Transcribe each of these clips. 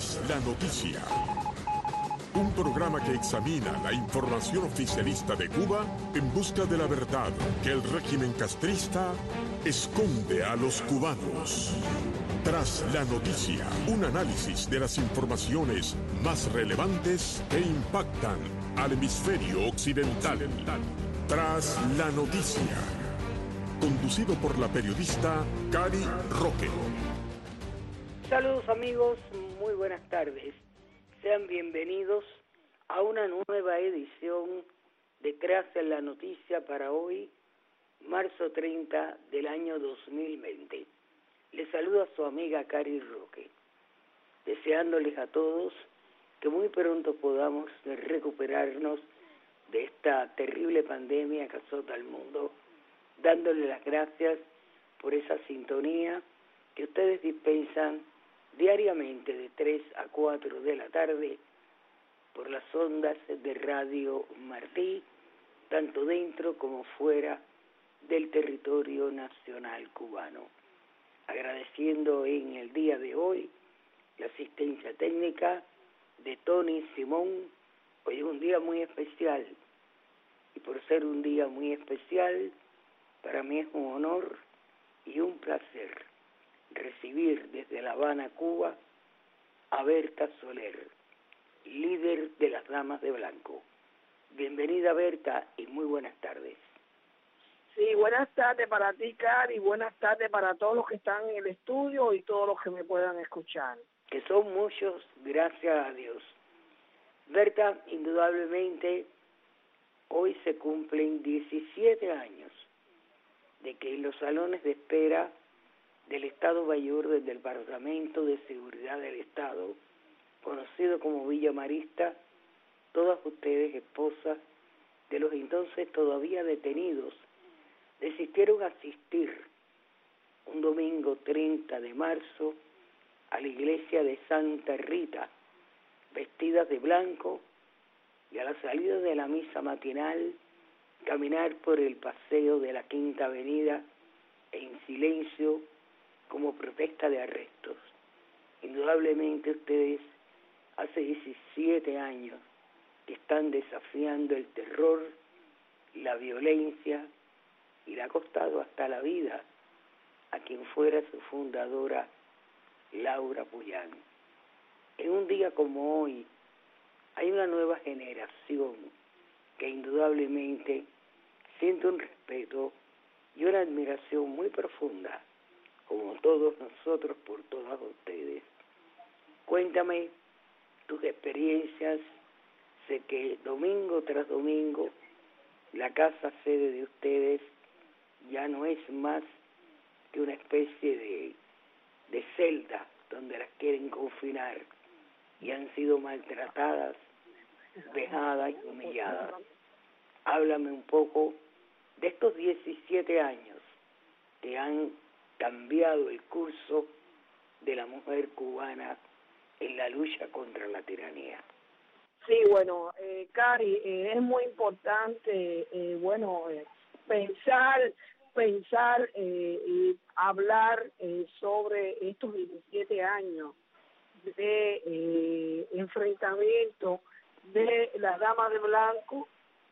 Tras la noticia. Un programa que examina la información oficialista de Cuba en busca de la verdad que el régimen castrista esconde a los cubanos. Tras la noticia, un análisis de las informaciones más relevantes que impactan al hemisferio occidental. Tras la noticia. Conducido por la periodista Cari Roque. Saludos amigos, muy buenas tardes. Sean bienvenidos a una nueva edición de Tras la Noticia para hoy, marzo 30 del año 2020. Les saluda su amiga Cari Roque, deseándoles a todos que muy pronto podamos recuperarnos de esta terrible pandemia que azota al mundo, dándole las gracias por esa sintonía que ustedes dispensan diariamente de 3 a 4 de la tarde por las ondas de Radio Martí, tanto dentro como fuera del territorio nacional cubano. Agradeciendo en el día de hoy la asistencia técnica de Tony Simón. Hoy es un día muy especial y por ser un día muy especial, para mí es un honor y un placer recibir desde La Habana, Cuba, a Berta Soler, líder de las Damas de Blanco. Bienvenida, Berta, y muy buenas tardes. Sí, buenas tardes para ti, Cari, y buenas tardes para todos los que están en el estudio y todos los que me puedan escuchar. Que son muchos, gracias a Dios. Berta, indudablemente, hoy se cumplen 17 años de que en los salones de espera del Estado Mayor del Departamento de Seguridad del Estado, conocido como Villa Marista, todas ustedes, esposas de los entonces todavía detenidos, desistieron a asistir un domingo 30 de marzo a la iglesia de Santa Rita, vestidas de blanco, y a la salida de la misa matinal, caminar por el paseo de la Quinta Avenida en silencio como protesta de arrestos. Indudablemente ustedes hace 17 años que están desafiando el terror, la violencia, y le ha costado hasta la vida a quien fuera su fundadora, Laura Puyán. En un día como hoy hay una nueva generación que indudablemente siente un respeto y una admiración muy profunda, como todos nosotros, por todas ustedes. Cuéntame tus experiencias. Sé que domingo tras domingo la casa sede de ustedes ya no es más que una especie de celda donde las quieren confinar y han sido maltratadas, vejadas y humilladas. Háblame un poco de estos 17 años que han cambiado el curso de la mujer cubana en la lucha contra la tiranía. Sí, bueno, Cari, es muy importante, pensar y hablar sobre estos 17 años de enfrentamiento de las Damas de Blanco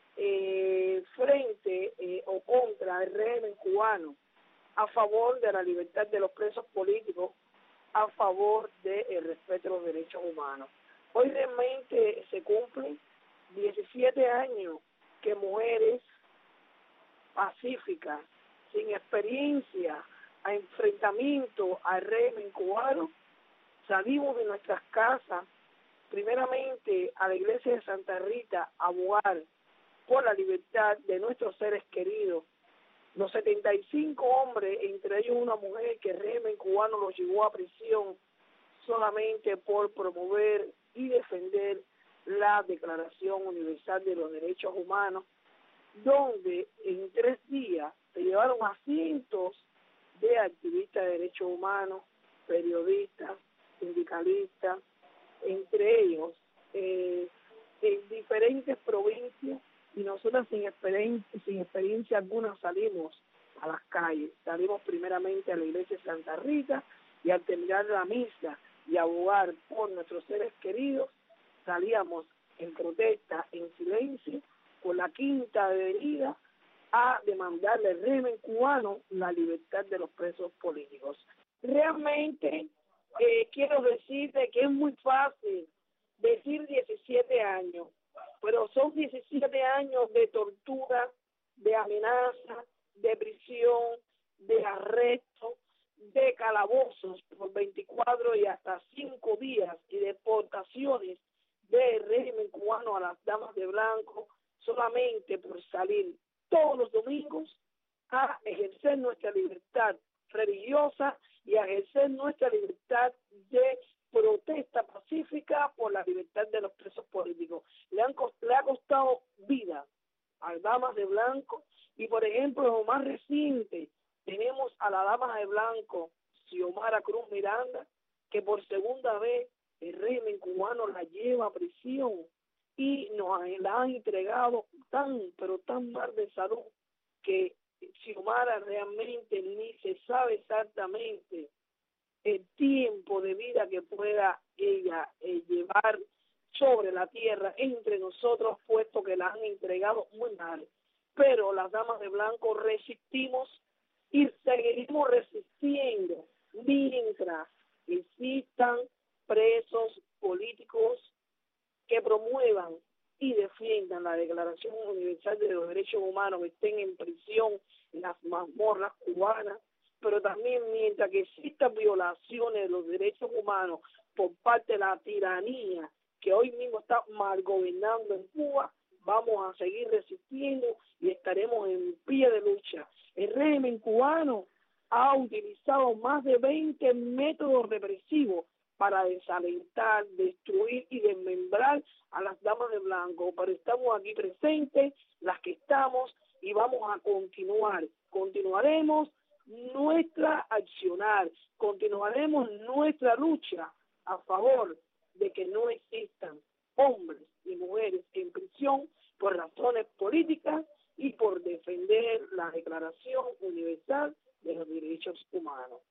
frente o contra el régimen cubano, a favor de la libertad de los presos políticos, a favor del respeto a los derechos humanos. Hoy realmente se cumplen 17 años que mujeres pacíficas, sin experiencia a enfrentamiento al régimen cubano, salimos de nuestras casas, primeramente a la iglesia de Santa Rita, a abogar por la libertad de nuestros seres queridos. Los 75 hombres, entre ellos una mujer, que el régimen cubano los llevó a prisión solamente por promover y defender la Declaración Universal de los Derechos Humanos, donde en 3 días se llevaron a cientos de activistas de derechos humanos, periodistas, sindicalistas, entre ellos en diferentes provincias, y nosotros sin experiencia alguna salimos a las calles. Salimos primeramente a la iglesia de Santa Rita y al terminar la misa y abogar por nuestros seres queridos, salíamos en protesta, en silencio, con la Quinta Avenida, a demandarle al régimen cubano la libertad de los presos políticos. Realmente quiero decirte que es muy fácil decir 17 años, pero son 17 años de tortura, de amenaza, de prisión, de arresto, de calabozos por 24 y hasta 5 días y deportaciones del régimen cubano a las damas de blanco solamente por salir todos los domingos a ejercer nuestra libertad religiosa y a ejercer nuestra libertad de protesta pacífica por la libertad de los presos políticos. Le ha costado vida a damas de blanco y, por ejemplo, lo más reciente, tenemos a la dama de blanco, Xiomara Cruz Miranda, que por segunda vez el régimen cubano la lleva a prisión y la han entregado pero tan mal de salud que Xiomara realmente ni se sabe exactamente el tiempo de vida que pueda ella llevar sobre la tierra entre nosotros, puesto que la han entregado muy mal. Pero las damas de blanco resistimos y seguiremos resistiendo mientras existan presos políticos que promuevan y defiendan la Declaración Universal de los Derechos Humanos, que estén en prisión en las mazmorras cubanas, pero también mientras que existan violaciones de los derechos humanos por parte de la tiranía que hoy mismo está mal gobernando en Cuba, vamos a seguir resistiendo y estaremos en pie de lucha. El régimen cubano ha utilizado más de 20 métodos represivos para desalentar, destruir y desmembrar a las damas de blanco, pero estamos aquí presentes, las que estamos, y vamos a continuar. Continuaremos nuestra accionar, continuaremos nuestra lucha a favor de que no existan hombres y mujeres en prisión por razones políticas y por defender la Declaración Universal de los Derechos Humanos.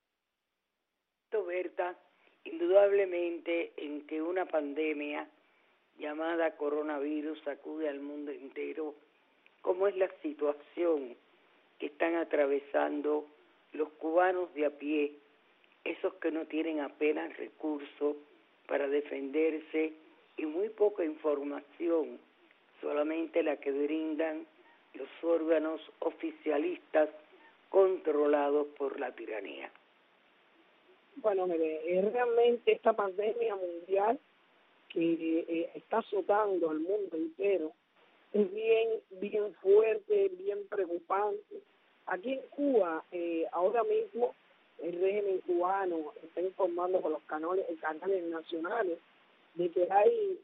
Berta, indudablemente en que una pandemia llamada coronavirus sacude al mundo entero, ¿cómo es la situación que están atravesando los cubanos de a pie, esos que no tienen apenas recursos para defenderse y muy poca información, solamente la que brindan los órganos oficialistas controlados por la tiranía? Bueno, mire, realmente esta pandemia mundial que está azotando al mundo entero es bien fuerte, bien preocupante. Aquí en Cuba, ahora mismo, el régimen cubano está informando por los canales nacionales de que hay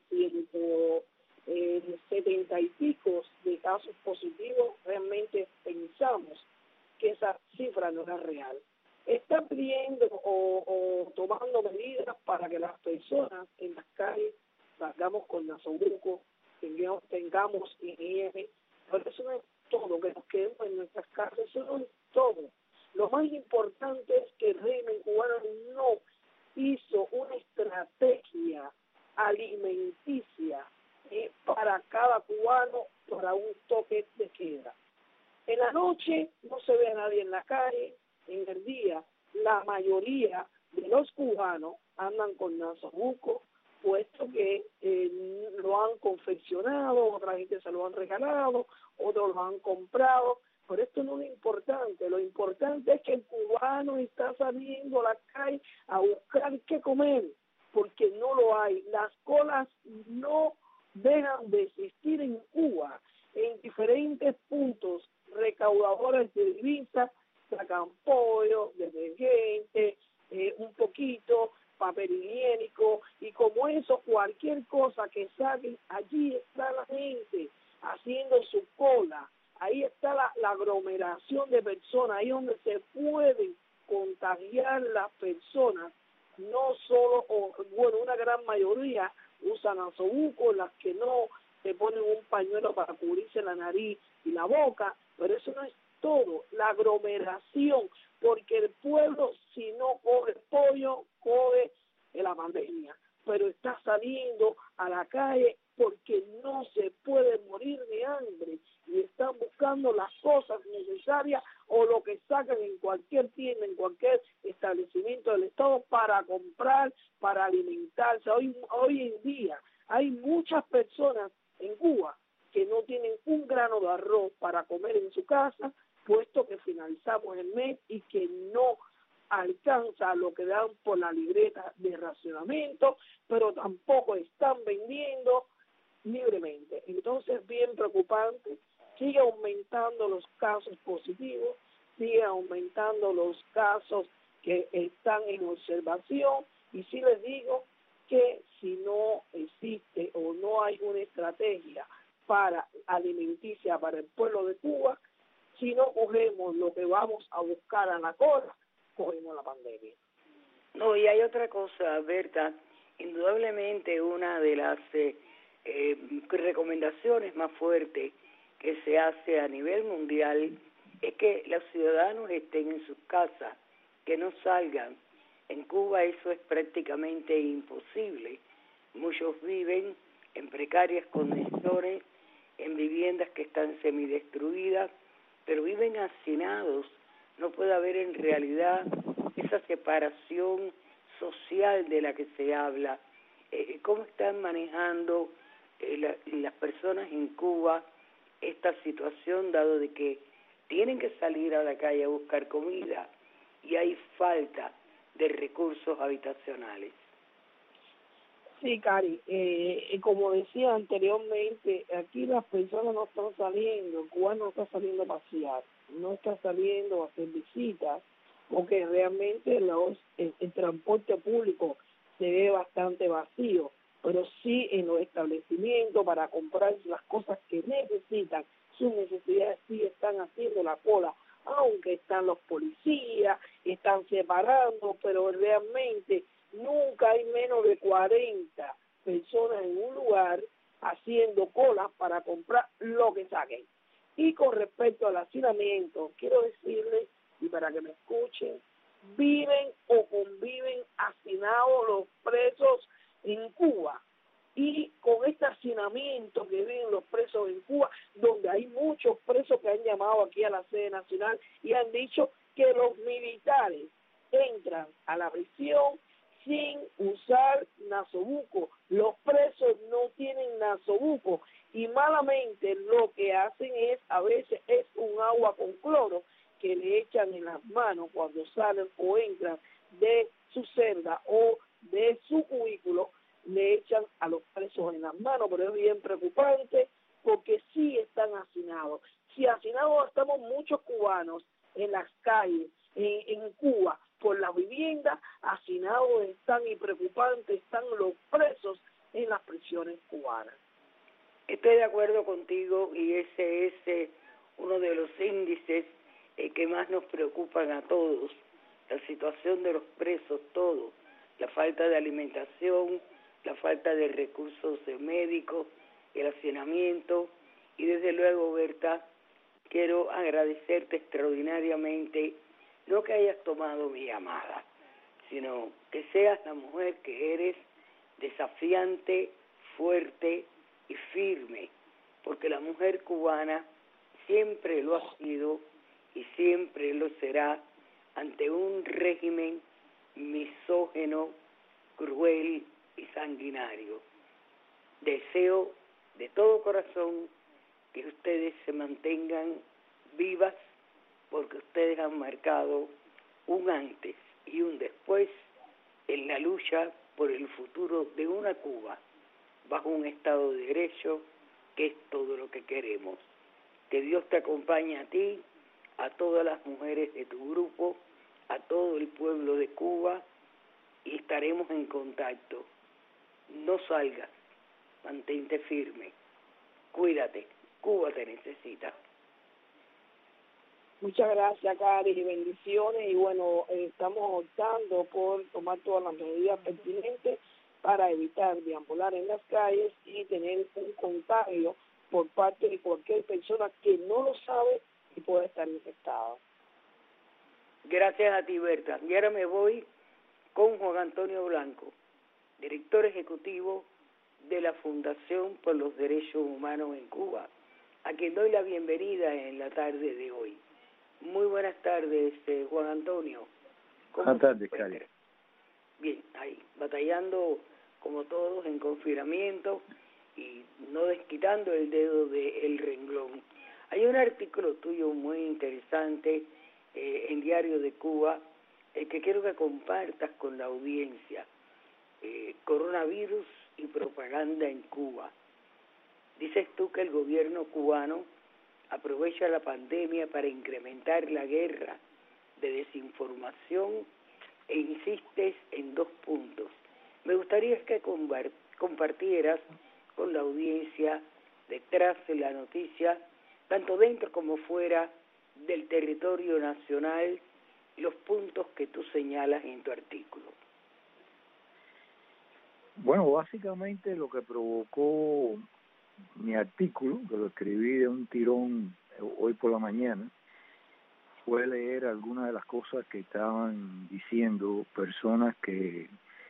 70 y pico de casos positivos. Realmente pensamos que esa cifra no era real. Está pidiendo o tomando medidas para que las personas en las calles salgamos con nasobuco, tengamos higiene, pero eso no es todo, que nos quedemos en nuestras casas, eso no es todo. Lo más importante es que el régimen cubano no hizo una estrategia alimenticia para cada cubano para un toque de queda. En la noche no se ve a nadie en la calle, en el día la mayoría de los cubanos andan con nasobuco, puesto que lo han confeccionado, otra gente se lo han regalado, otros lo han comprado, pero esto no es lo importante es que el cubano está saliendo a la calle a buscar qué comer, porque no lo hay. Las colas no dejan de existir en Cuba, en diferentes puntos recaudadores de divisas, sacan pollo, detergente, un poquito, papel higiénico, y como eso, cualquier cosa que saquen, allí está la gente haciendo su cola, ahí está la aglomeración de personas, ahí donde se pueden contagiar las personas, no solo, una gran mayoría usan nasobuco, las que no se ponen un pañuelo para cubrirse la nariz y la boca, pero eso no es todo. La aglomeración porque el pueblo, si no coge pollo, coge la pandemia, pero está saliendo a la calle porque no se puede morir de hambre y están buscando las cosas necesarias o lo que sacan en cualquier tienda, en cualquier establecimiento del Estado para comprar, para alimentarse. Hoy en día hay muchas personas en Cuba que no tienen un grano de arroz para comer en su casa, puesto que finalizamos el mes y que no alcanza lo que dan por la libreta de racionamiento, pero tampoco están vendiendo libremente. Entonces, bien preocupante, sigue aumentando los casos positivos, sigue aumentando los casos que están en observación, y sí les digo que si no existe o no hay una estrategia para alimenticia para el pueblo de Cuba, si no cogemos lo que vamos a buscar a la cola, cogemos la pandemia. No, y hay otra cosa, Berta, indudablemente una de las recomendaciones más fuertes que se hace a nivel mundial es que los ciudadanos estén en sus casas, que no salgan. En Cuba eso es prácticamente imposible. Muchos viven en precarias condiciones, en viviendas que están semidestruidas, pero viven hacinados. No puede haber en realidad esa separación social de la que se habla. ¿Cómo están manejando las personas en Cuba esta situación, dado de que tienen que salir a la calle a buscar comida y hay falta de recursos habitacionales? Sí, Cari, como decía anteriormente, aquí las personas no están saliendo, Cuba no está saliendo a pasear, no está saliendo a hacer visitas, porque realmente el transporte público se ve bastante vacío, pero sí en los establecimientos para comprar las cosas que necesitan, sus necesidades sí están haciendo la cola, aunque están los policías, están separando, pero realmente nunca hay menos de 40 personas en un lugar haciendo cola para comprar lo que saquen. Y con respecto al hacinamiento, quiero decirles, y para que me escuchen, viven o conviven hacinados los presos en Cuba. Y con este hacinamiento que viven los presos en Cuba, donde hay muchos presos que han llamado aquí a la sede nacional y han dicho que los militares entran a la prisión sin usar nasobuco. Los presos no tienen nasobuco y malamente lo que hacen es, a veces es un agua con cloro que le echan en las manos cuando salen o entran de su celda o de su cubículo, le echan a los presos en las manos, pero es bien preocupante porque sí están hacinados. Si hacinados estamos muchos cubanos en las calles, en Cuba, por la vivienda, hacinados están y preocupantes están los presos en las prisiones cubanas. Estoy de acuerdo contigo y ese es uno de los índices que más nos preocupan a todos, la situación de los presos, todo, la falta de alimentación, la falta de recursos médicos, el hacinamiento, y desde luego, Berta, quiero agradecerte extraordinariamente, no que hayas tomado mi llamada, sino que seas la mujer que eres, desafiante, fuerte y firme, porque la mujer cubana siempre lo ha sido y siempre lo será ante un régimen misógino, cruel y sanguinario. Deseo de todo corazón que ustedes se mantengan vivas, porque ustedes han marcado un antes y un después en la lucha por el futuro de una Cuba bajo un Estado de Derecho, que es todo lo que queremos. Que Dios te acompañe a ti, a todas las mujeres de tu grupo, a todo el pueblo de Cuba, y estaremos en contacto. No salgas, mantente firme, cuídate, Cuba te necesita. Muchas gracias, Cari, y bendiciones, y bueno, estamos optando por tomar todas las medidas pertinentes para evitar deambular en las calles y tener un contagio por parte de cualquier persona que no lo sabe y pueda estar infectada. Gracias a ti, Berta. Y ahora me voy con Juan Antonio Blanco, director ejecutivo de la Fundación por los Derechos Humanos en Cuba, a quien doy la bienvenida en la tarde de hoy. Muy buenas tardes, Juan Antonio. Buenas tardes, Cari. Bien, ahí, batallando como todos en confinamiento y no desquitando el dedo del renglón. Hay un artículo tuyo muy interesante en Diario de Cuba, que quiero que compartas con la audiencia. Coronavirus y propaganda en Cuba. Dices tú que el gobierno cubano aprovecha la pandemia para incrementar la guerra de desinformación e insistes en 2 puntos. Me gustaría que compartieras con la audiencia detrás de la noticia, tanto dentro como fuera del territorio nacional, los puntos que tú señalas en tu artículo. Bueno, básicamente lo que provocó mi artículo, que lo escribí de un tirón hoy por la mañana, fue leer algunas de las cosas que estaban diciendo personas que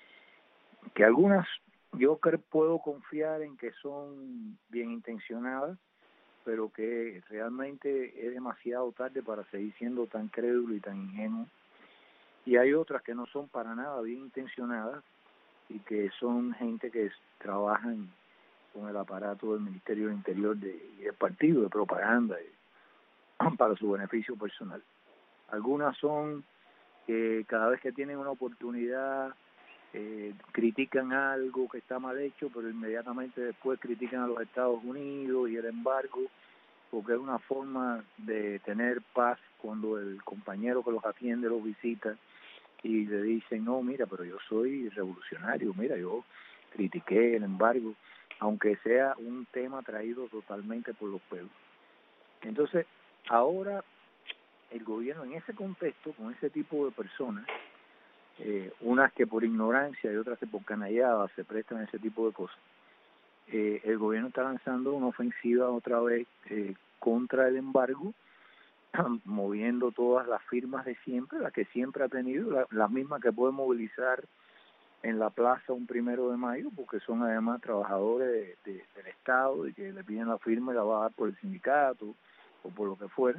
algunas yo puedo confiar en que son bien intencionadas, pero que realmente es demasiado tarde para seguir siendo tan crédulo y tan ingenuo. Y hay otras que no son para nada bien intencionadas y que son gente que trabajan con el aparato del Ministerio del Interior y del partido de propaganda para su beneficio personal. Algunas son que cada vez que tienen una oportunidad critican algo que está mal hecho, pero inmediatamente después critican a los Estados Unidos y el embargo, porque es una forma de tener paz cuando el compañero que los atiende los visita y le dicen, no, mira, pero yo soy revolucionario, mira, yo critiqué el embargo, aunque sea un tema traído totalmente por los pueblos. Entonces, ahora el gobierno en ese contexto, con ese tipo de personas, unas que por ignorancia y otras que por canallada se prestan a ese tipo de cosas, el gobierno está lanzando una ofensiva otra vez contra el embargo, moviendo todas las firmas de siempre, las que siempre ha tenido, las mismas que puede movilizar en la plaza un 1 de mayo, porque son además trabajadores del Estado y que le piden la firma y la va a dar por el sindicato o por lo que fuera,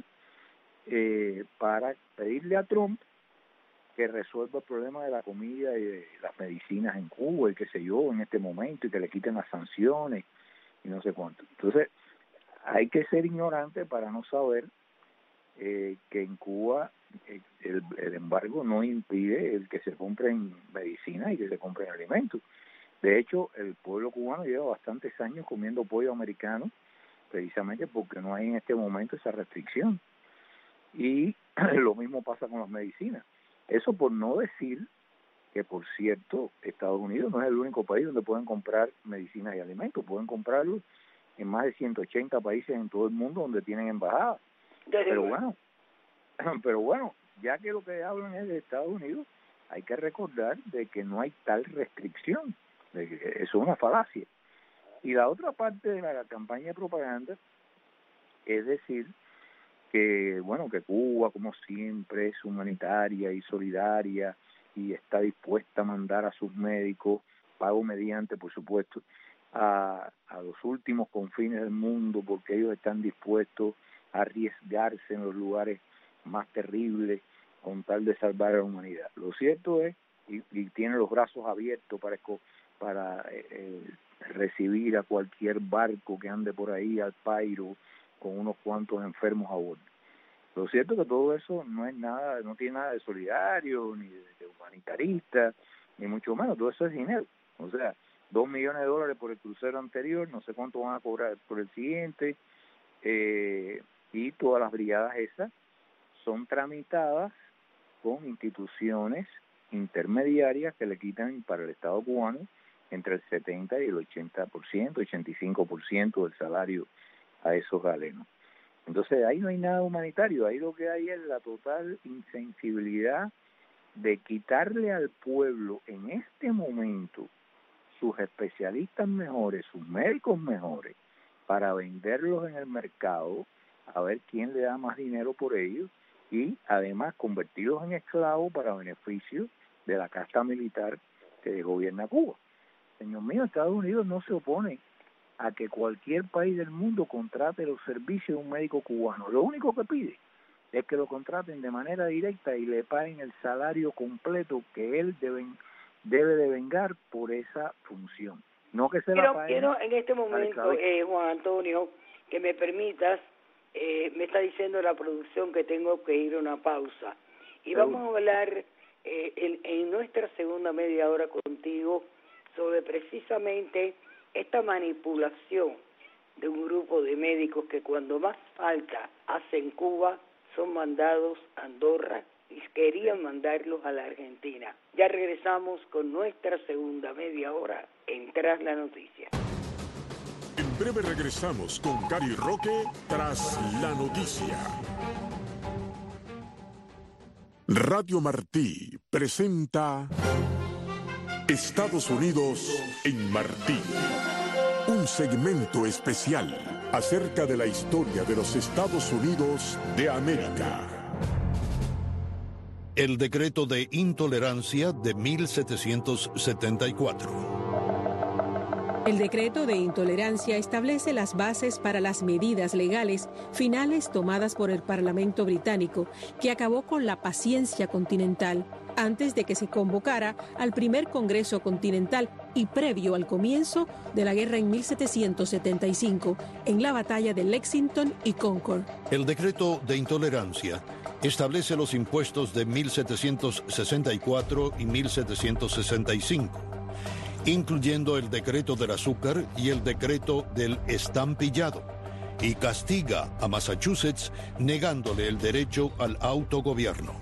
para pedirle a Trump que resuelva el problema de la comida y de las medicinas en Cuba y qué sé yo en este momento, y que le quiten las sanciones y no sé cuánto. Entonces hay que ser ignorante para no saber que en Cuba el embargo no impide el que se compren medicinas y que se compren alimentos. De hecho, el pueblo cubano lleva bastantes años comiendo pollo americano, precisamente porque no hay en este momento esa restricción. Y lo mismo pasa con las medicinas. Eso por no decir que, por cierto, Estados Unidos no es el único país donde pueden comprar medicinas y alimentos. Pueden comprarlos en más de 180 países en todo el mundo donde tienen embajadas. Pero bueno, ya que lo que hablan es de Estados Unidos, hay que recordar de que no hay tal restricción. De que eso es una falacia. Y la otra parte de la campaña de propaganda es decir que, bueno, que Cuba, como siempre, es humanitaria y solidaria y está dispuesta a mandar a sus médicos, pago mediante, por supuesto, a los últimos confines del mundo, porque ellos están dispuestos a arriesgarse en los lugares más terribles con tal de salvar a la humanidad. Lo cierto es, y tiene los brazos abiertos para recibir a cualquier barco que ande por ahí al pairo con unos cuantos enfermos a bordo. Lo cierto es que todo eso no es nada, no tiene nada de solidario, ni de humanitarista, ni mucho menos, todo eso es dinero. O sea, $2 millones por el crucero anterior, no sé cuánto van a cobrar por el siguiente, y todas las brigadas esas son tramitadas con instituciones intermediarias que le quitan para el Estado cubano entre el 70 y el 80%, 85% del salario a esos galenos. Entonces ahí no hay nada humanitario, ahí lo que hay es la total insensibilidad de quitarle al pueblo en este momento sus especialistas mejores, sus médicos mejores, para venderlos en el mercado, a ver quién le da más dinero por ellos, y además convertidos en esclavos para beneficio de la casta militar que gobierna Cuba. Señor mío, Estados Unidos no se opone a que cualquier país del mundo contrate los servicios de un médico cubano. Lo único que pide es que lo contraten de manera directa y le paguen el salario completo que él debe de vengar por esa función. No que se la paguen. Quiero en este momento, Juan Antonio, que me permitas, me está diciendo la producción que tengo que ir a una pausa. Y vamos a hablar en nuestra segunda media hora contigo sobre precisamente esta manipulación de un grupo de médicos que cuando más falta hacen Cuba son mandados a Andorra y querían mandarlos a la Argentina. Ya regresamos con nuestra segunda media hora en Tras la Noticia. En breve regresamos con Cari Roque Tras la Noticia. Radio Martí presenta Estados Unidos en Martí. Un segmento especial acerca de la historia de los Estados Unidos de América. El decreto de intolerancia de 1774. El decreto de intolerancia establece las bases para las medidas legales finales tomadas por el Parlamento británico, que acabó con la paciencia continental antes de que se convocara al primer Congreso Continental y previo al comienzo de la guerra en 1775, en la batalla de Lexington y Concord. El decreto de intolerancia establece los impuestos de 1764 y 1765. Incluyendo el decreto del azúcar y el decreto del estampillado, y castiga a Massachusetts negándole el derecho al autogobierno.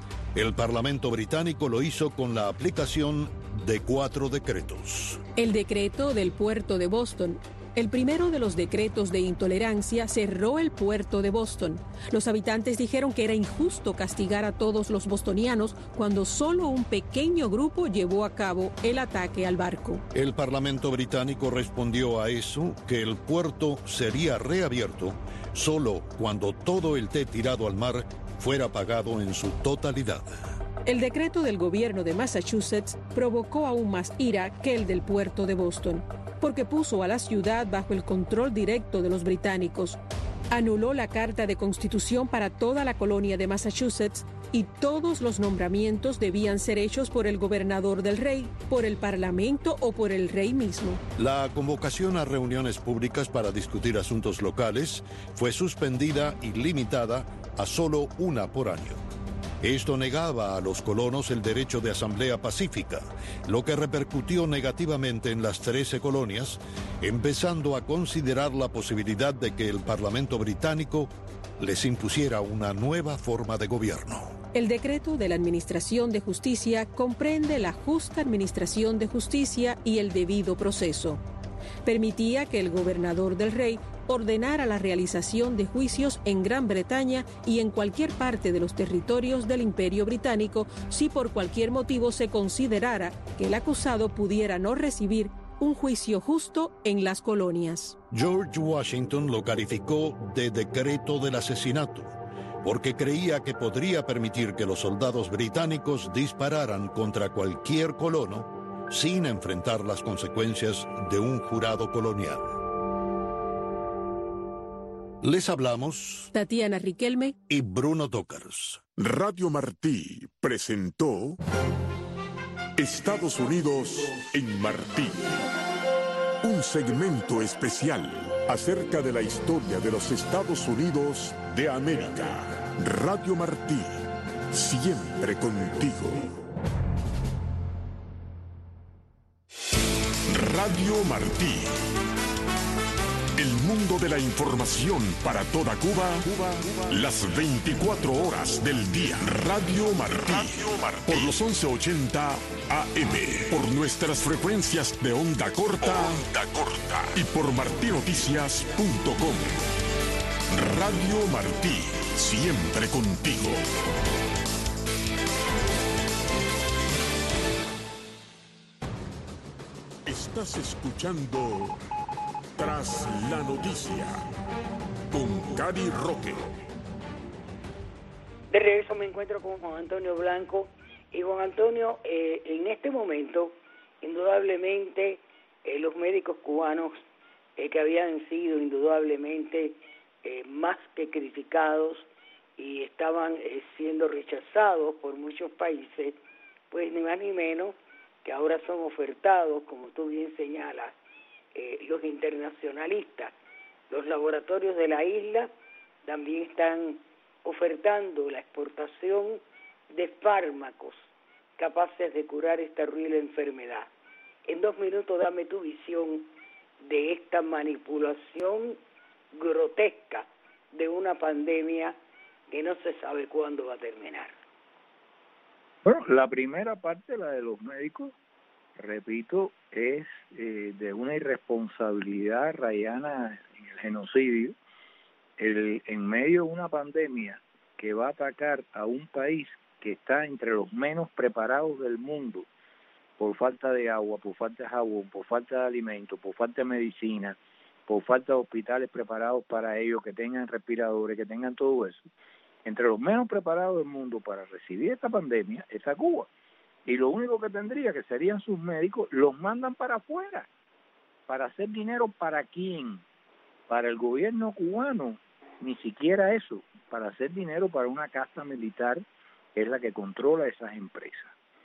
El Parlamento británico lo hizo con la aplicación de 4 decretos. El decreto del puerto de Boston. El primero de los decretos de intolerancia cerró el puerto de Boston. Los habitantes dijeron que era injusto castigar a todos los bostonianos cuando solo un pequeño grupo llevó a cabo el ataque al barco. El Parlamento británico respondió a eso, que el puerto sería reabierto solo cuando todo el té tirado al mar fuera pagado en su totalidad. El decreto del gobierno de Massachusetts provocó aún más ira que el del puerto de Boston, porque puso a la ciudad bajo el control directo de los británicos. Anuló la Carta de Constitución para toda la colonia de Massachusetts y todos los nombramientos debían ser hechos por el gobernador del rey, por el parlamento o por el rey mismo. La convocación a reuniones públicas para discutir asuntos locales fue suspendida y limitada a solo una por año. Esto negaba a los colonos el derecho de asamblea pacífica, lo que repercutió negativamente en las 13 colonias, empezando a considerar la posibilidad de que el Parlamento británico les impusiera una nueva forma de gobierno. El decreto de la Administración de Justicia comprende la justa administración de justicia y el debido proceso. Permitía que el gobernador del rey ordenara la realización de juicios en Gran Bretaña y en cualquier parte de los territorios del Imperio Británico si por cualquier motivo se considerara que el acusado pudiera no recibir un juicio justo en las colonias. George Washington lo calificó de decreto del asesinato, porque creía que podría permitir que los soldados británicos dispararan contra cualquier colono sin enfrentar las consecuencias de un jurado colonial. Les hablamos Tatiana Riquelme y Bruno Tócars. Radio Martí presentó Estados Unidos en Martí. Un segmento especial acerca de la historia de los Estados Unidos de América. Radio Martí, siempre contigo. Radio Martí. El mundo de la información para toda Cuba, las 24 horas del día. Radio Martí, por los 1180 AM, por nuestras frecuencias de onda corta, y por martinoticias.com. Radio Martí, siempre contigo. Estás escuchando Tras la Noticia con Cari Roque. De regreso me encuentro con Juan Antonio Blanco. Y Juan Antonio, en este momento, indudablemente, los médicos cubanos que habían sido indudablemente más que criticados y estaban siendo rechazados por muchos países, pues ni más ni menos que ahora son ofertados, como tú bien señalas, los internacionalistas. Los laboratorios de la isla también están ofertando la exportación de fármacos capaces de curar esta horrible enfermedad. En 2 minutos dame tu visión de esta manipulación grotesca de una pandemia que no se sabe cuándo va a terminar. Bueno, la primera parte, la de los médicos, repito, es de una irresponsabilidad rayana en el genocidio. En medio de una pandemia que va a atacar a un país que está entre los menos preparados del mundo por falta de agua, por falta de jabón, por falta de alimentos, por falta de medicina, por falta de hospitales preparados para ellos, que tengan respiradores, que tengan todo eso. Entre los menos preparados del mundo para recibir esta pandemia está Cuba. Y lo único que tendría, que serían sus médicos, los mandan para afuera. ¿Para hacer dinero para quién? Para el gobierno cubano. Ni siquiera eso. Para hacer dinero para una casta militar, que es la que controla esas empresas.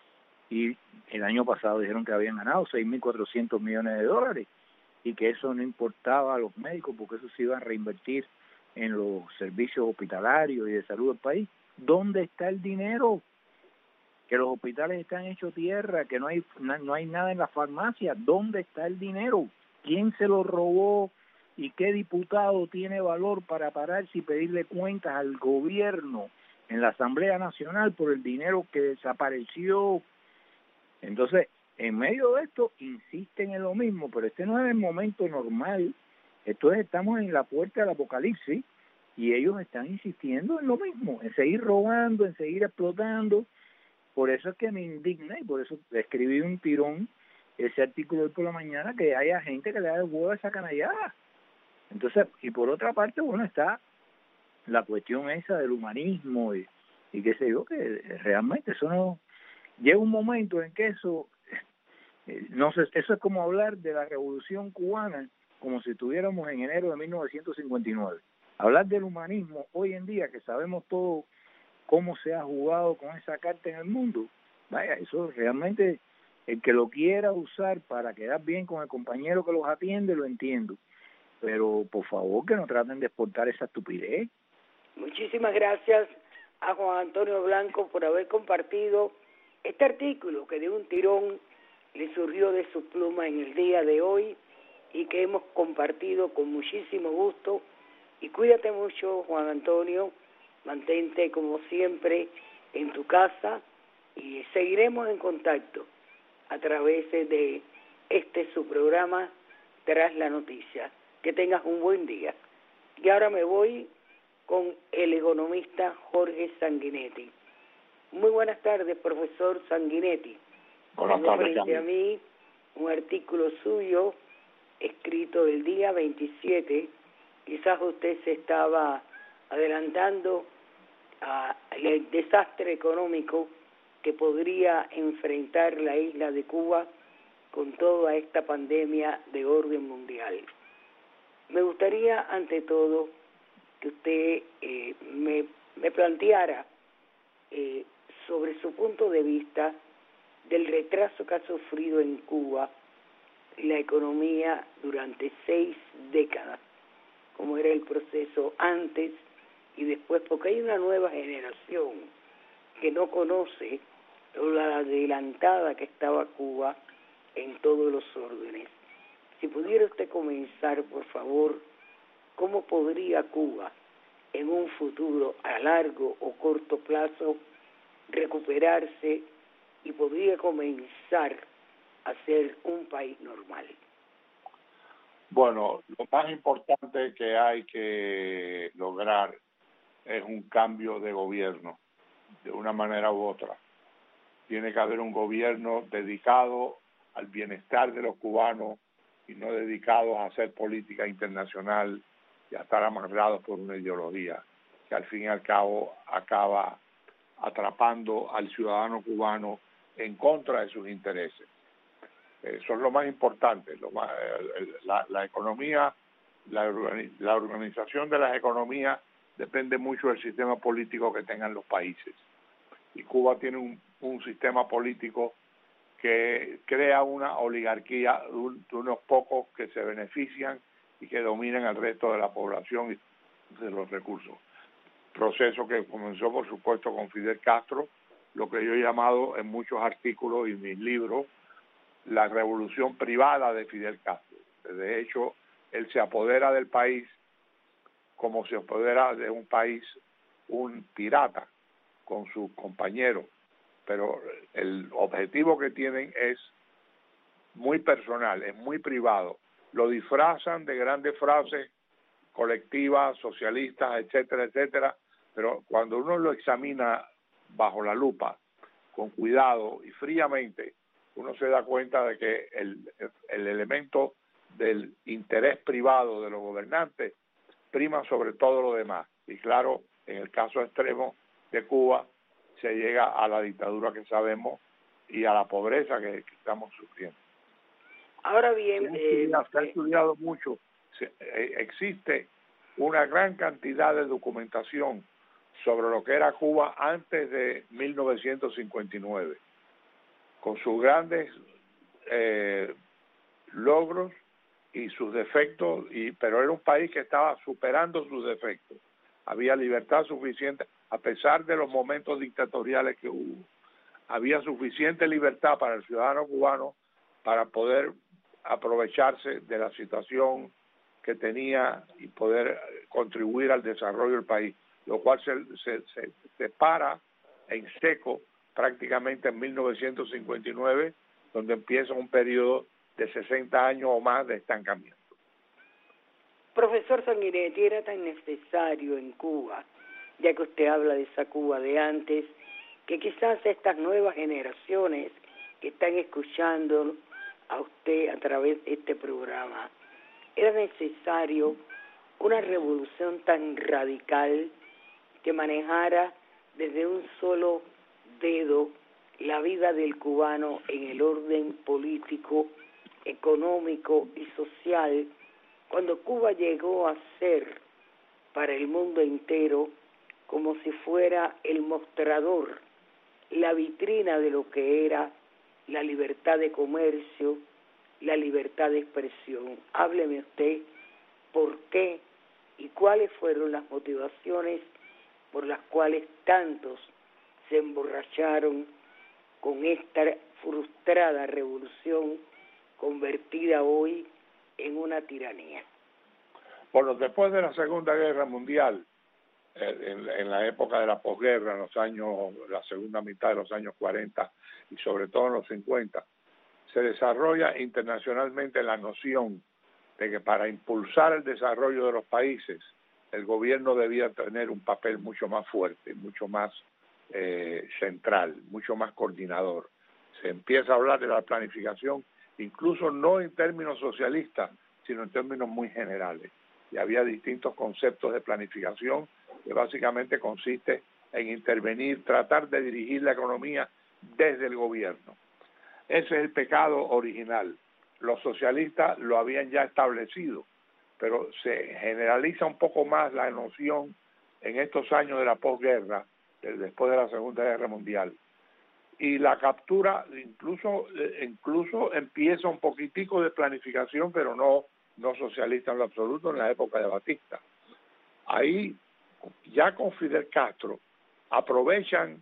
Y el año pasado dijeron que habían ganado 6.400 millones de dólares y que eso no importaba a los médicos porque eso se iba a reinvertir en los servicios hospitalarios y de salud del país. ¿Dónde está el dinero? Que los hospitales están hechos tierra, que no hay nada en la farmacia. ¿Dónde está el dinero? ¿Quién se lo robó? ¿Y qué diputado tiene valor para pararse y pedirle cuentas al gobierno en la Asamblea Nacional por el dinero que desapareció? Entonces, en medio de esto, insisten en lo mismo, pero este no es el momento normal. Estamos en la puerta del apocalipsis y ellos están insistiendo en lo mismo, en seguir robando, en seguir explotando. Por eso es que me indigna y por eso escribí un tirón, ese artículo hoy por la mañana, que haya gente que le da el huevo a esa canallada. Entonces, y por otra parte, bueno, está la cuestión esa del humanismo y qué sé yo, que realmente eso no... Llega un momento en que eso... no sé, eso es como hablar de la Revolución Cubana como si estuviéramos en enero de 1959. Hablar del humanismo hoy en día, que sabemos todo cómo se ha jugado con esa carta en el mundo, vaya, eso realmente, el que lo quiera usar para quedar bien con el compañero que los atiende, lo entiendo. Pero, por favor, que no traten de exportar esa estupidez. Muchísimas gracias a Juan Antonio Blanco por haber compartido este artículo que de un tirón le surgió de su pluma en el día de hoy y que hemos compartido con muchísimo gusto. Y cuídate mucho, Juan Antonio, mantente como siempre en tu casa y seguiremos en contacto a través de su programa Tras la Noticia. Que tengas un buen día. Y ahora me voy con el economista Jorge Sanguinetti. Muy buenas tardes, profesor Sanguinetti. Buenas tardes, frente a mí un artículo suyo escrito el día 27. Quizás usted se estaba adelantando al desastre económico que podría enfrentar la isla de Cuba con toda esta pandemia de orden mundial. Me gustaría, ante todo, que usted me planteara sobre su punto de vista del retraso que ha sufrido en Cuba la economía durante 6 décadas, como era el proceso antes y después, porque hay una nueva generación que no conoce la adelantada que estaba Cuba en todos los órdenes. Si pudiera usted comenzar, por favor, ¿cómo podría Cuba en un futuro a largo o corto plazo recuperarse y podría comenzar a ser un país normal? Bueno, lo más importante que hay que lograr es un cambio de gobierno, de una manera u otra. Tiene que haber un gobierno dedicado al bienestar de los cubanos y no dedicados a hacer política internacional y a estar amarrados por una ideología. que al fin y al cabo acaba atrapando al ciudadano cubano en contra de sus intereses. Eso es lo más importante. La economía, la organización de las economías depende mucho del sistema político que tengan los países. Y Cuba tiene un sistema político que crea una oligarquía de unos pocos que se benefician y que dominan al resto de la población y de los recursos. Proceso que comenzó, por supuesto, con Fidel Castro, lo que yo he llamado en muchos artículos y en mis libros la revolución privada de Fidel Castro. De hecho, él se apodera del país como se apodera de un país un pirata con sus compañeros, pero el objetivo que tienen es muy personal, es muy privado. Lo disfrazan de grandes frases colectivas, socialistas, etcétera, etcétera, pero cuando uno lo examina bajo la lupa, con cuidado y fríamente, uno se da cuenta de que el elemento del interés privado de los gobernantes prima sobre todo lo demás. Y claro, en el caso extremo de Cuba, se llega a la dictadura que sabemos y a la pobreza que estamos sufriendo. Ahora bien, se ha estudiado mucho. Existe una gran cantidad de documentación sobre lo que era Cuba antes de 1959, con sus grandes logros y sus defectos, pero era un país que estaba superando sus defectos. Había libertad suficiente, a pesar de los momentos dictatoriales que hubo. Había suficiente libertad para el ciudadano cubano para poder aprovecharse de la situación que tenía y poder contribuir al desarrollo del país, lo cual se para en seco prácticamente en 1959, donde empieza un periodo de 60 años o más de estancamiento. Profesor Sanguinetti, era tan necesario en Cuba, ya que usted habla de esa Cuba de antes, que quizás estas nuevas generaciones que están escuchando a usted a través de este programa, era necesario una revolución tan radical que manejara desde un solo dedo la vida del cubano en el orden político, económico y social, cuando Cuba llegó a ser para el mundo entero como si fuera el mostrador, la vitrina de lo que era la libertad de comercio, la libertad de expresión. Hábleme usted por qué y cuáles fueron las motivaciones por las cuales tantos se emborracharon con esta frustrada revolución convertida hoy en una tiranía. Bueno, después de la Segunda Guerra Mundial, en la época de la posguerra, en la segunda mitad de los años 40 y sobre todo en los 50, se desarrolla internacionalmente la noción de que para impulsar el desarrollo de los países, el gobierno debía tener un papel mucho más fuerte, mucho más central, mucho más coordinador. Se empieza a hablar de la planificación, incluso no en términos socialistas, sino en términos muy generales. Y había distintos conceptos de planificación que básicamente consiste en intervenir, tratar de dirigir la economía desde el gobierno. Ese es el pecado original. Los socialistas lo habían ya establecido, pero se generaliza un poco más la noción en estos años de la posguerra, después de la Segunda Guerra Mundial. Y la captura incluso empieza un poquitico de planificación, pero no socialista en lo absoluto, en la época de Batista. Ahí, ya con Fidel Castro, aprovechan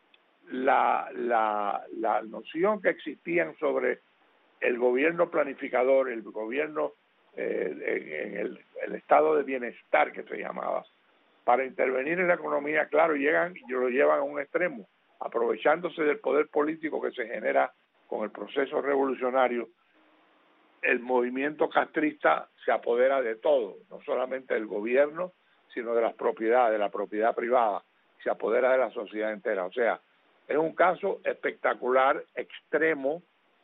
la noción que existían sobre el gobierno planificador, el gobierno en el estado de bienestar que se llamaba, para intervenir en la economía. Claro, llegan y lo llevan a un extremo, aprovechándose del poder político que se genera con el proceso revolucionario. El movimiento castrista se apodera de todo, no solamente del gobierno, sino de las propiedades, de la propiedad privada, se apodera de la sociedad entera. O sea, es un caso espectacular, extremo,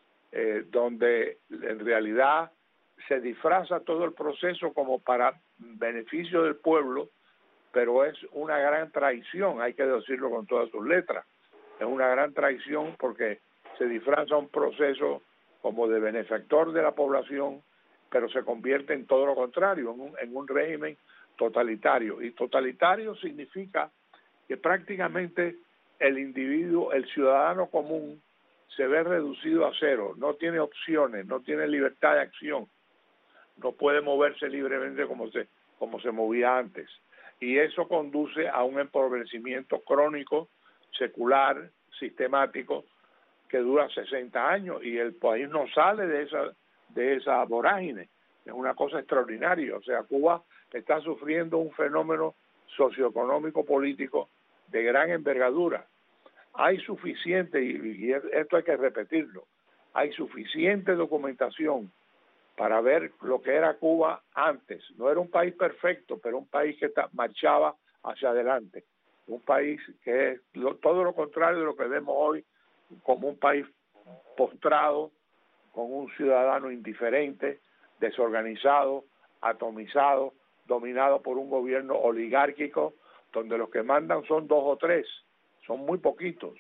donde en realidad se disfraza todo el proceso como para beneficio del pueblo, pero es una gran traición, hay que decirlo con todas sus letras. Es una gran traición porque se disfraza un proceso como de benefactor de la población, pero se convierte en todo lo contrario, en un régimen totalitario. Y totalitario significa que prácticamente el individuo, el ciudadano común, se ve reducido a cero, no tiene opciones, no tiene libertad de acción, no puede moverse libremente como se movía antes. Y eso conduce a un empobrecimiento crónico, secular, sistemático, que dura 60 años y el país no sale de esa vorágine. Es una cosa extraordinaria. O sea, Cuba está sufriendo un fenómeno socioeconómico político de gran envergadura. Hay suficiente, y esto hay que repetirlo, hay suficiente documentación para ver lo que era Cuba antes. No era un país perfecto, pero un país que marchaba hacia adelante. Un país que es todo lo contrario de lo que vemos hoy, como un país postrado, con un ciudadano indiferente, desorganizado, atomizado, dominado por un gobierno oligárquico, donde los que mandan son 2 o 3, son muy poquitos.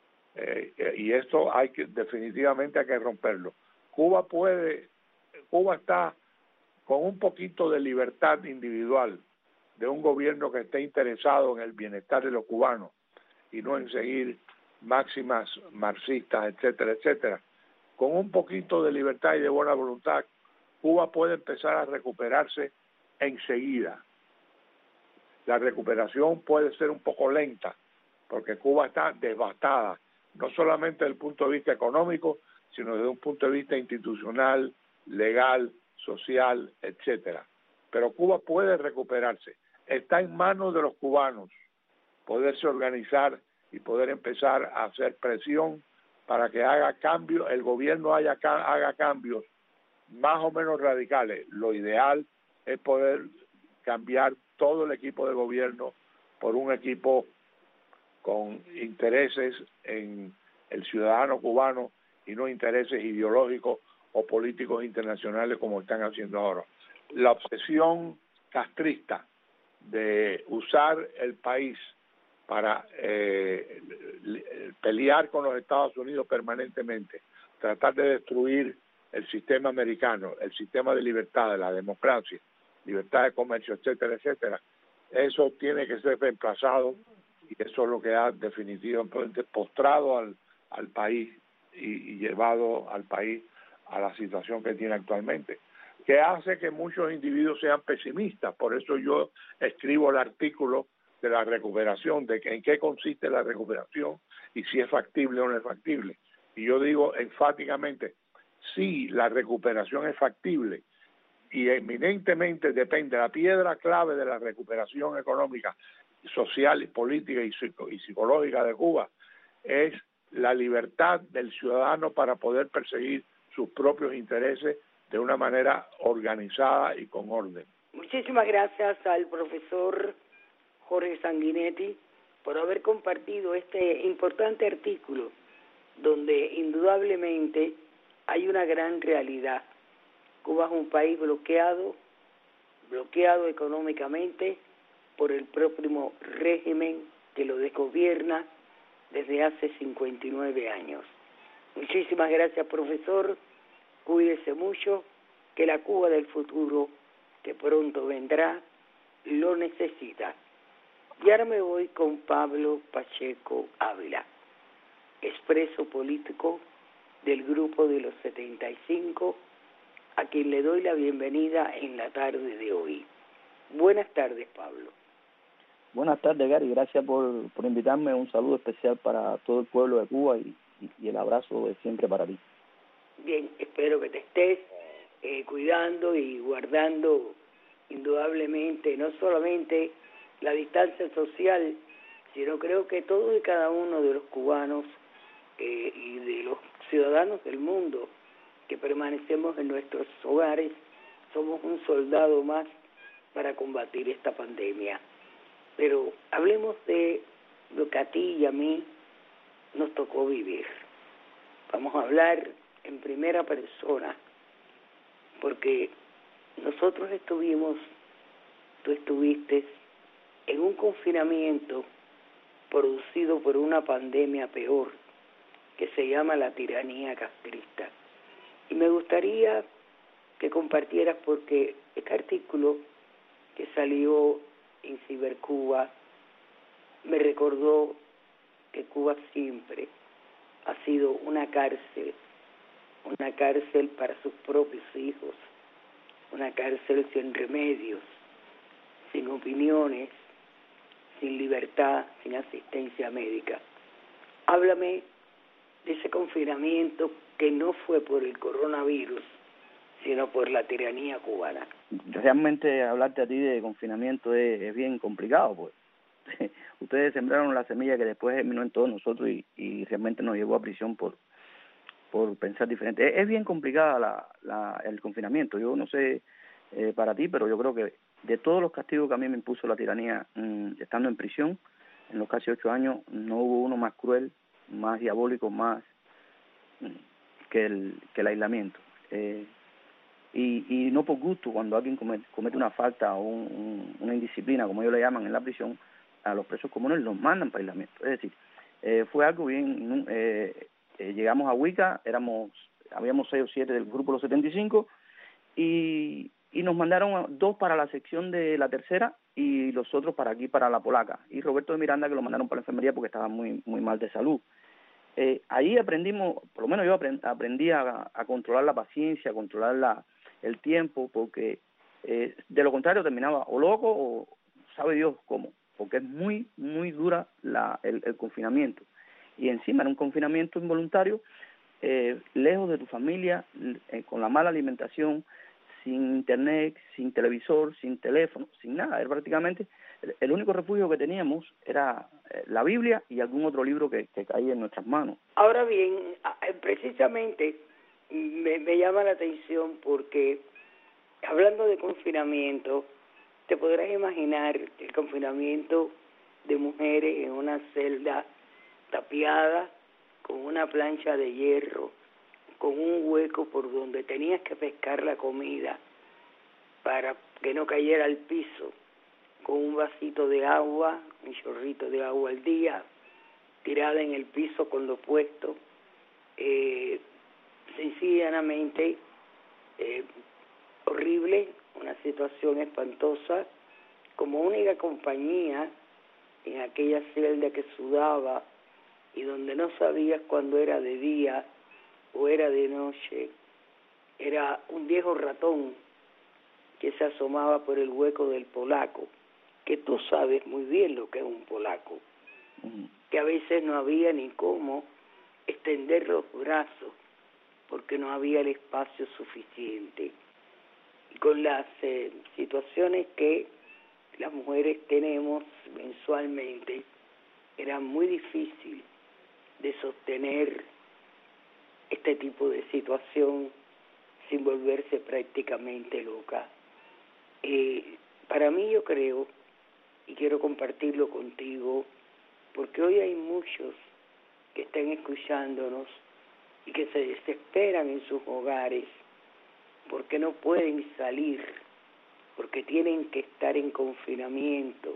Y esto definitivamente hay que romperlo. Cuba está con un poquito de libertad individual, de un gobierno que esté interesado en el bienestar de los cubanos y no en seguir máximas marxistas, etcétera, etcétera. Con un poquito de libertad y de buena voluntad, Cuba puede empezar a recuperarse enseguida. La recuperación puede ser un poco lenta, porque Cuba está devastada, no solamente desde el punto de vista económico, sino desde un punto de vista institucional, legal, social, etcétera. Pero Cuba puede recuperarse. Está en manos de los cubanos poderse organizar y poder empezar a hacer presión para que haga cambios, el gobierno haga cambios más o menos radicales. Lo ideal es poder cambiar todo el equipo de gobierno por un equipo con intereses en el ciudadano cubano y no intereses ideológicos o políticos internacionales como están haciendo ahora. La obsesión castrista de usar el país para pelear con los Estados Unidos permanentemente, tratar de destruir el sistema americano, el sistema de libertad, de la democracia, libertad de comercio, etcétera, etcétera, eso tiene que ser reemplazado y eso es lo que ha definitivamente postrado al país y llevado al país a la situación que tiene actualmente, que hace que muchos individuos sean pesimistas. Por eso yo escribo el artículo de la recuperación, de en qué consiste la recuperación y si es factible o no es factible. Y yo digo enfáticamente, sí, la recuperación es factible y eminentemente depende, la piedra clave de la recuperación económica, social, política y psicológica de Cuba es la libertad del ciudadano para poder perseguir sus propios intereses de una manera organizada y con orden. Muchísimas gracias al profesor Jorge Sanguinetti por haber compartido este importante artículo donde indudablemente hay una gran realidad. Cuba es un país bloqueado económicamente por el propio régimen que lo desgobierna desde hace 59 años. Muchísimas gracias, profesor. Cuídese mucho, que la Cuba del futuro, que pronto vendrá, lo necesita. Y ahora me voy con Pablo Pacheco Ávila, expreso político del Grupo de los 75, a quien le doy la bienvenida en la tarde de hoy. Buenas tardes, Pablo. Buenas tardes, Gary. Gracias por invitarme. Un saludo especial para todo el pueblo de Cuba y el abrazo de siempre para ti. Bien, espero que te estés cuidando y guardando indudablemente no solamente la distancia social, sino creo que todos y cada uno de los cubanos y de los ciudadanos del mundo que permanecemos en nuestros hogares somos un soldado más para combatir esta pandemia. Pero hablemos de lo que a ti y a mí nos tocó vivir. Vamos a hablar en primera persona, porque nosotros tú estuviste en un confinamiento producido por una pandemia peor, que se llama la tiranía castrista. Y me gustaría que compartieras, porque este artículo que salió en Cibercuba me recordó que Cuba siempre ha sido una cárcel para sus propios hijos, una cárcel sin remedios, sin opiniones, sin libertad, sin asistencia médica. Háblame de ese confinamiento que no fue por el coronavirus, sino por la tiranía cubana. Realmente hablarte a ti de confinamiento es bien complicado, pues. Ustedes sembraron la semilla que después germinó en todos nosotros y realmente nos llevó a prisión por pensar diferente. Es bien complicada el confinamiento. Yo no sé para ti, pero yo creo que de todos los castigos que a mí me impuso la tiranía estando en prisión, en los casi 8 años, no hubo uno más cruel, más diabólico, más que el aislamiento. Y no por gusto, cuando alguien comete una falta o una indisciplina, como ellos le llaman en la prisión, a los presos comunes los mandan para aislamiento. Es decir, fue algo bien... llegamos a Huica, habíamos 6 o 7 del grupo Los 75 y nos mandaron 2 para la sección de la tercera y los otros para aquí, para la Polaca. Y Roberto de Miranda, que lo mandaron para la enfermería porque estaba muy mal de salud. Ahí aprendimos, por lo menos yo aprendí a controlar la paciencia, a controlar el tiempo, porque de lo contrario terminaba o loco o sabe Dios cómo, porque es muy dura el confinamiento. Y encima era un confinamiento involuntario, lejos de tu familia, con la mala alimentación, sin internet, sin televisor, sin teléfono, sin nada. Era prácticamente el único refugio que teníamos era la Biblia y algún otro libro que caía en nuestras manos. Ahora bien, precisamente me llama la atención porque hablando de confinamiento, te podrás imaginar el confinamiento de mujeres en una celda tapiada, con una plancha de hierro, con un hueco por donde tenías que pescar la comida para que no cayera al piso, con un vasito de agua, un chorrito de agua al día, tirada en el piso con lo puesto, sencillamente horrible, una situación espantosa. Como única compañía en aquella celda que sudaba y donde no sabías cuándo era de día o era de noche, era un viejo ratón que se asomaba por el hueco del polaco, que tú sabes muy bien lo que es un polaco, que a veces no había ni cómo extender los brazos porque no había el espacio suficiente. Y con las situaciones que las mujeres tenemos mensualmente, era muy difícil de sostener este tipo de situación sin volverse prácticamente loca. Para mí, yo creo, y quiero compartirlo contigo, porque hoy hay muchos que están escuchándonos y que se desesperan en sus hogares porque no pueden salir, porque tienen que estar en confinamiento.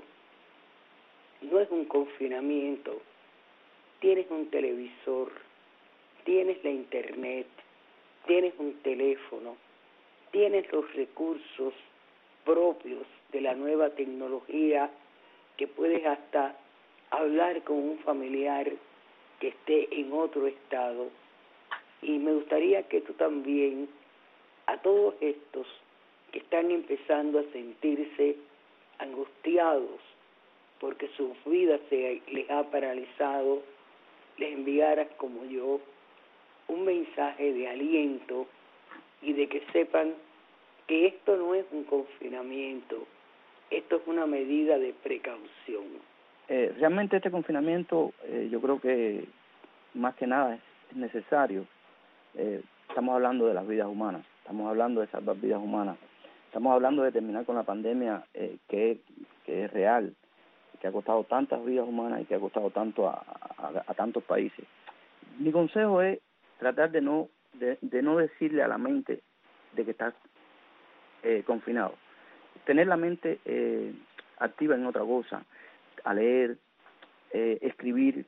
No es un confinamiento, tienes un televisor, tienes la internet, tienes un teléfono, tienes los recursos propios de la nueva tecnología, que puedes hasta hablar con un familiar que esté en otro estado. Y me gustaría que tú también, a todos estos que están empezando a sentirse angustiados porque sus vidas se les ha paralizado, les enviaras como yo un mensaje de aliento y de que sepan que esto no es un confinamiento, esto es una medida de precaución. Realmente este confinamiento yo creo que más que nada es necesario. Estamos hablando de las vidas humanas, estamos hablando de salvar vidas humanas, estamos hablando de terminar con la pandemia que es real, que ha costado tantas vidas humanas y que ha costado tanto a tantos países. Mi consejo es tratar de no decirle a la mente de que estás confinado. Tener la mente activa en otra cosa, a leer, escribir,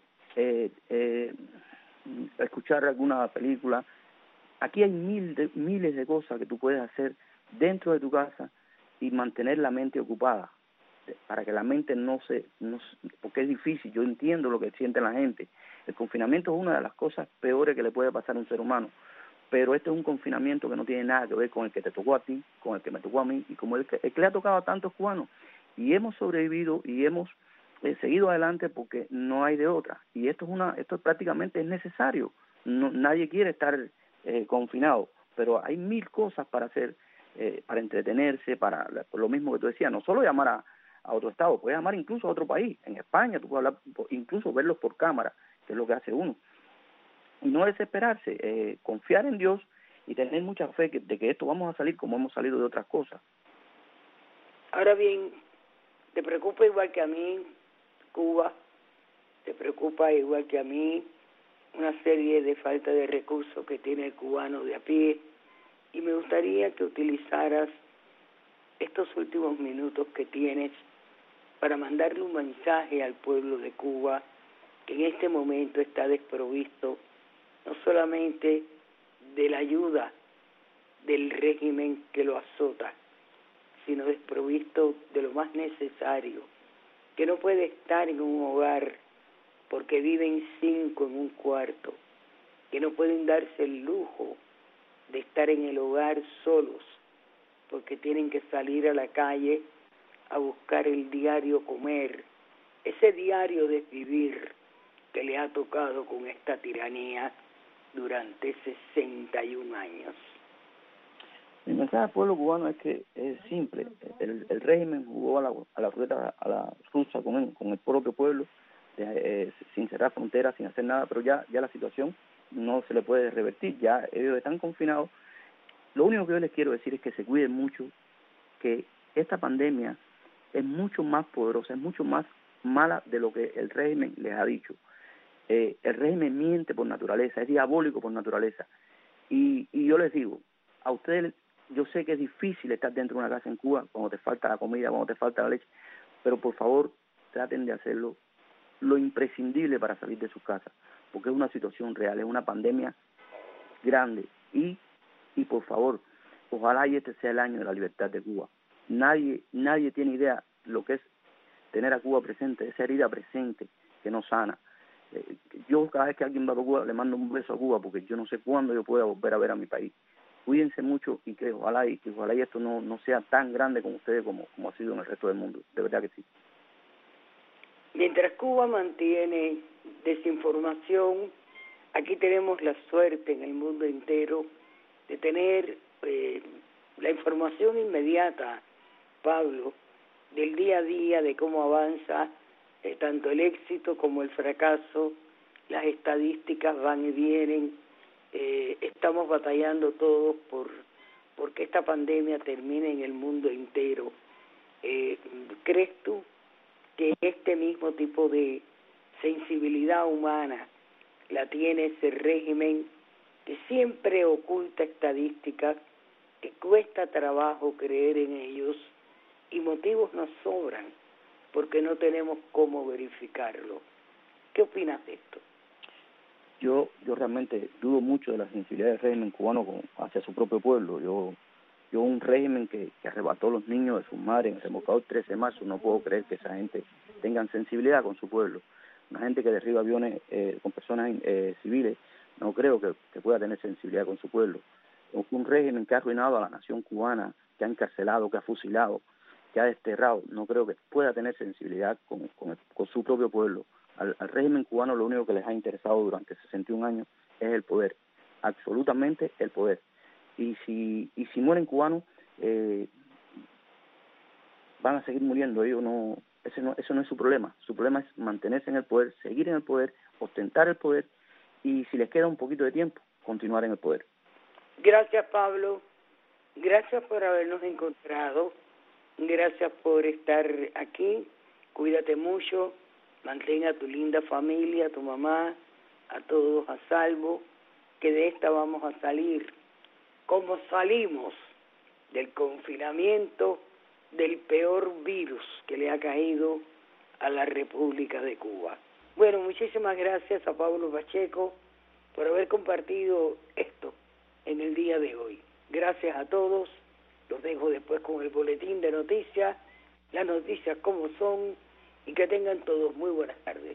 escuchar alguna película. Aquí hay miles de cosas que tú puedes hacer dentro de tu casa y mantener la mente ocupada, para que la mente no porque es difícil, yo entiendo lo que siente la gente. El confinamiento es una de las cosas peores que le puede pasar a un ser humano, pero este es un confinamiento que no tiene nada que ver con el que te tocó a ti, con el que me tocó a mí y como el que le ha tocado a tantos cubanos, y hemos sobrevivido y hemos seguido adelante porque no hay de otra, y esto prácticamente es necesario. Nadie quiere estar confinado, pero hay mil cosas para hacer, para entretenerse, para lo mismo que tú decías, no solo llamar a otro estado, puedes llamar incluso a otro país. En España tú puedes hablar, incluso verlos por cámara, que es lo que hace uno, y no desesperarse, confiar en Dios y tener mucha fe de que esto vamos a salir como hemos salido de otras cosas. Ahora bien, ¿te preocupa igual que a mí Cuba? ¿Te preocupa igual que a mí una serie de falta de recursos que tiene el cubano de a pie? Y me gustaría que utilizaras estos últimos minutos que tienes para mandarle un mensaje al pueblo de Cuba, que en este momento está desprovisto no solamente de la ayuda del régimen que lo azota, sino desprovisto de lo más necesario, que no puede estar en un hogar porque viven 5 en un cuarto, que no pueden darse el lujo de estar en el hogar solos, porque tienen que salir a la calle a buscar el diario comer, ese diario de vivir que le ha tocado con esta tiranía durante 61 años. Mi mensaje al pueblo cubano es que es simple. El régimen jugó a la ruleta a la rusa con el propio pueblo, sin cerrar fronteras, sin hacer nada, pero ya la situación no se le puede revertir. Ya ellos están confinados. Lo único que yo les quiero decir es que se cuiden mucho, que esta pandemia es mucho más poderosa, es mucho más mala de lo que el régimen les ha dicho. El régimen miente por naturaleza, es diabólico por naturaleza. Y yo les digo, a ustedes, yo sé que es difícil estar dentro de una casa en Cuba cuando te falta la comida, cuando te falta la leche, pero por favor traten de hacerlo lo imprescindible para salir de sus casas, porque es una situación real, es una pandemia grande y por favor, ojalá y este sea el año de la libertad de Cuba. Nadie tiene idea lo que es tener a Cuba presente, esa herida presente que no sana. Yo cada vez que alguien va a Cuba le mando un beso a Cuba porque yo no sé cuándo yo pueda volver a ver a mi país. Cuídense mucho y que ojalá y esto no sea tan grande como ustedes como ha sido en el resto del mundo, de verdad que sí. Mientras Cuba mantiene desinformación, aquí tenemos la suerte en el mundo entero de tener la información inmediata, Pablo, del día a día, de cómo avanza tanto el éxito como el fracaso. Las estadísticas van y vienen. Estamos batallando todos porque esta pandemia termine en el mundo entero. ¿Crees tú que este mismo tipo de sensibilidad humana la tiene ese régimen que siempre oculta estadísticas, que cuesta trabajo creer en ellos y motivos nos sobran porque no tenemos cómo verificarlo? ¿Qué opinas de esto? Yo realmente dudo mucho de la sensibilidad del régimen cubano hacia su propio pueblo. Yo un régimen que arrebató a los niños de sus madres en el remolcador 13 de marzo, no puedo creer que esa gente tenga sensibilidad con su pueblo. Una gente que derriba aviones con personas civiles, no creo que pueda tener sensibilidad con su pueblo. Un régimen que ha arruinado a la nación cubana, que ha encarcelado, que ha fusilado, que ha desterrado, no creo que pueda tener sensibilidad con su propio pueblo. Al régimen cubano lo único que les ha interesado durante 61 años es el poder, absolutamente el poder. Y si mueren cubanos, van a seguir muriendo. Eso no es su problema. Su problema es mantenerse en el poder, seguir en el poder, ostentar el poder y si les queda un poquito de tiempo, continuar en el poder. Gracias, Pablo. Gracias por habernos encontrado. Gracias por estar aquí. Cuídate mucho. Mantenga a tu linda familia, a tu mamá, a todos a salvo, que de esta vamos a salir. Como salimos del confinamiento del peor virus que le ha ha caído a la República de Cuba. Bueno, muchísimas gracias a Pablo Pacheco por haber compartido esto en el día de hoy. Gracias a todos. Los dejo después con el boletín de noticias, las noticias como son, y que tengan todos muy buenas tardes.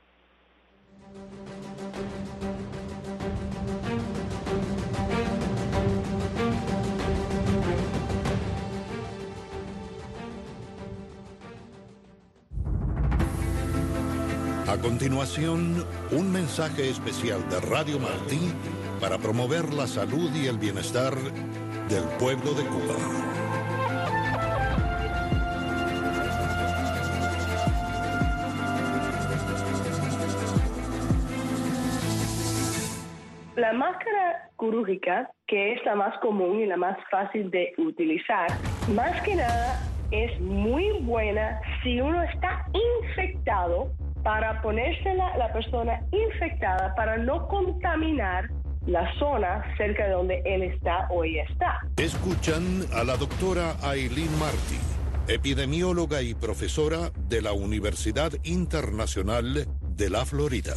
A continuación, un mensaje especial de Radio Martí para promover la salud y el bienestar del pueblo de Cuba. La máscara quirúrgica, que es la más común y la más fácil de utilizar, más que nada es muy buena si uno está infectado, para ponérsela la persona infectada para no contaminar la zona cerca de donde él está o ella está. Escuchan a la doctora Aileen Martí, epidemióloga y profesora de la Universidad Internacional de la Florida.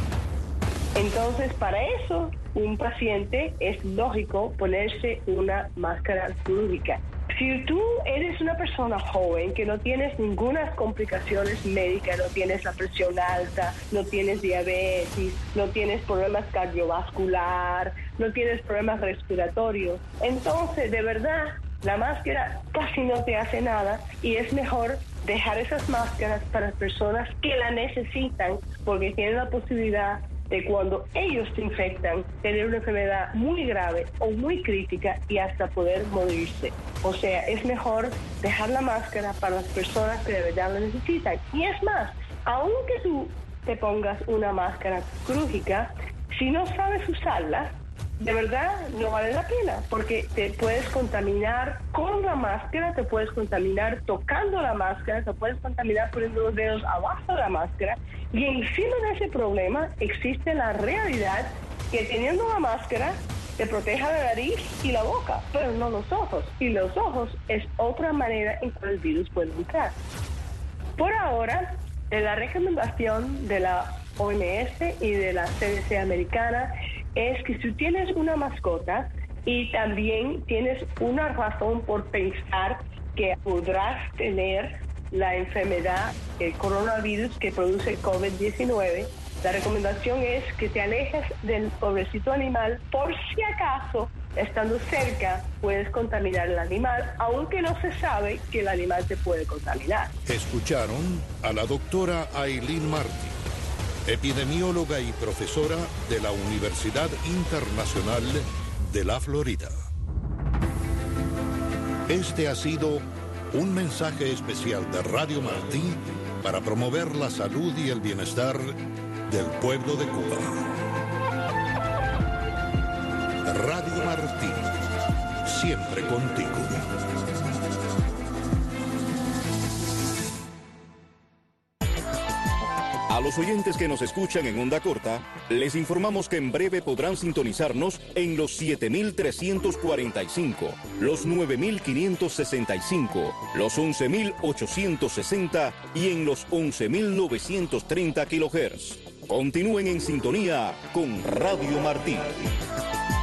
Entonces, para eso, un paciente es lógico ponerse una máscara quirúrgica. Si tú eres una persona joven que no tienes ninguna complicaciones médicas, no tienes la presión alta, no tienes diabetes, no tienes problemas cardiovasculares, no tienes problemas respiratorios, entonces de verdad la máscara casi no te hace nada y es mejor dejar esas máscaras para personas que la necesitan porque tienen la posibilidad de cuando ellos se infectan, tener una enfermedad muy grave o muy crítica y hasta poder morirse. O sea, es mejor dejar la máscara para las personas que de verdad la necesitan. Y es más, aunque tú te pongas una máscara quirúrgica, si no sabes usarla, de verdad no vale la pena, porque te puedes contaminar con la máscara, te puedes contaminar tocando la máscara, te puedes contaminar poniendo los dedos abajo de la máscara, y encima de ese problema existe la realidad que teniendo la máscara te proteja la nariz y la boca, pero no los ojos, y los ojos es otra manera en que el virus puede entrar. Por ahora, la recomendación de la OMS y de la CDC americana es que si tienes una mascota y también tienes una razón por pensar que podrás tener la enfermedad, el coronavirus que produce COVID-19, la recomendación es que te alejes del pobrecito animal por si acaso, estando cerca, puedes contaminar al animal, aunque no se sabe que el animal te puede contaminar. Escucharon a la doctora Aileen Martí, epidemióloga y profesora de la Universidad Internacional de la Florida. Este ha sido un mensaje especial de Radio Martí para promover la salud y el bienestar del pueblo de Cuba. Radio Martí, siempre contigo. A los oyentes que nos escuchan en onda corta, les informamos que en breve podrán sintonizarnos en los 7.345, los 9.565, los 11.860 y en los 11.930 kHz. Continúen en sintonía con Radio Martí.